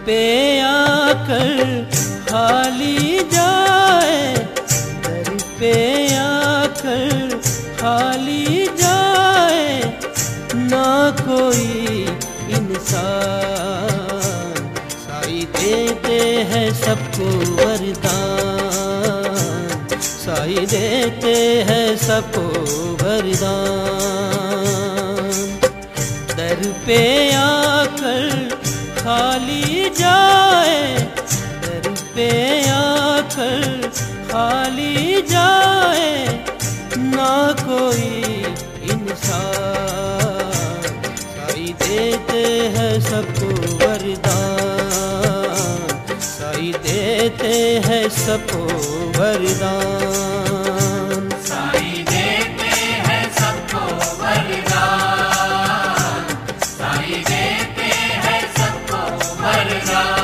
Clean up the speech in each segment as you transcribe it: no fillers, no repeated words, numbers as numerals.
पे आकर खाली जाए, दर पे आकर खाली जाए, ना कोई इंसान। साई देते हैं सबको वरदान, साई देते हैं सबको वरदान। दर पे आकर खाली जाए, दर पे आकर खाली जाए, ना कोई इंसान। साई देते हैं सबको वरदान, साई देते हैं सबको वरदान। साई देते हैं सबको वरदान, साई देते हैं सबको वरदान।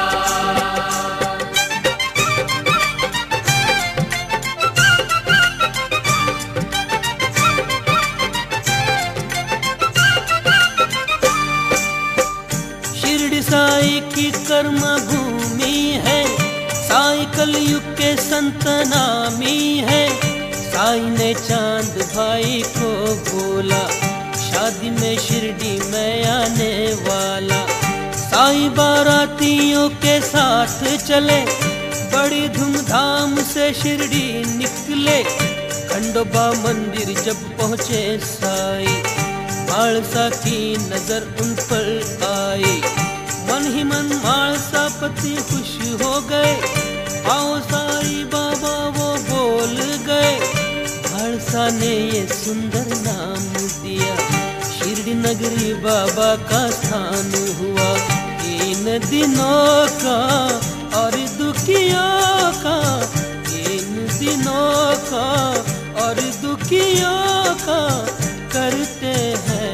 शिरडी साई की कर्म भूमि है, साई कलयुग के संत नामी है। साई ने चांद भाई को बोला, शादी में शिरडी में आने वाला। साई बारातियों के साथ चले, बड़ी धूमधाम से शिरडी निकले। खंडोबा मंदिर जब पहुँचे साई, मालसा की नजर उन पर आई। मन ही मन मालसा पति खुश हो गए, आओ साई बाबा वो बोल गए। मालसा ने ये सुंदर नाम दिया, शिरडी नगरी बाबा का स्थान हुआ। इन दिनों का और दुखियों का, इन दिनों का और दुखियों का करते हैं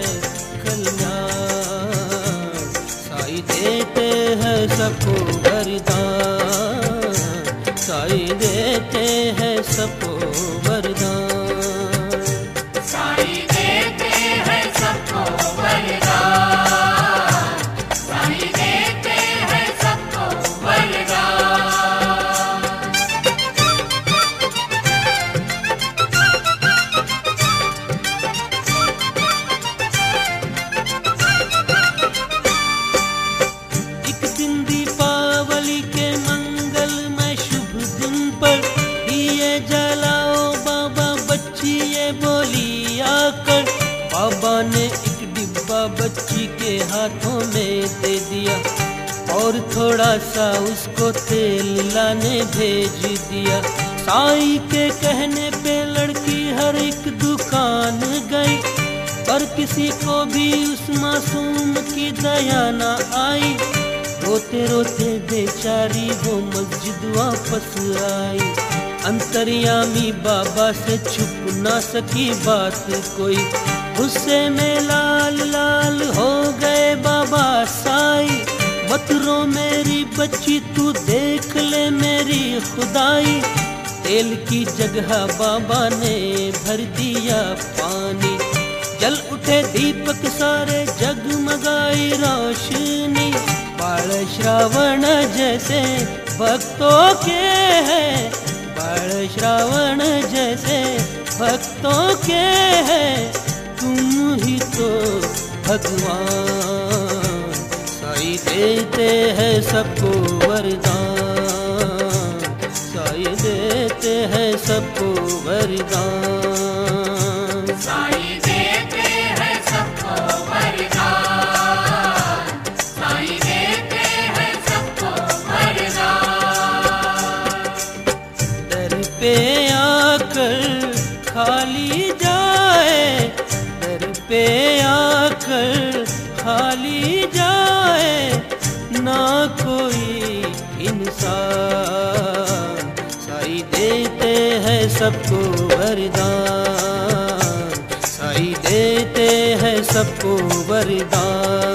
कल्याण। साई देते हैं सबको वरदान, साई देते हैं सबको वरदान। साई देते हैं सबको वरदान, साई देते हैं सबको वरदान। एक दिन दीपावली के मंगलमय शुभ दिन पर दिए जलाओ बाबा, बच्ची ये बोली आकर। बाबा ने एक डिब्बा बच्ची के हाथों में दे दिया, और थोड़ा सा उसको तेल लाने भेज दिया। साई के कहने पे लड़की हर एक दुकान गई, पर किसी को भी उस मासूम की दया न आई। रोते रोते बेचारी वो मस्जिद वापस आई। अंतर्यामी बाबा से छुप ना सकी बात कोई, गुस्से में लाल लाल हो गए बाबा साई। मत रो मेरी बच्ची, तू देख ले मेरी खुदाई। तेल की जगह बाबा ने भर दिया पानी, जल उठे दीपक सारे जगमगाई रोशनी। बाल श्रावण जैसे भक्तों के हैं, बाल श्रावण जैसे भक्तों के हैं, तुम ही तो भगवान। साई देते हैं सबको वरदान, साई देते हैं सबको वरदान। साई देते हैं सबको वरदान, साई देते हैं सबको वरदान। दर पे आकर खाली जाए, दर पे आकर खाली जाए, ना कोई इंसान। साई देते हैं सबको वरदान, साई देते हैं सबको वरदान।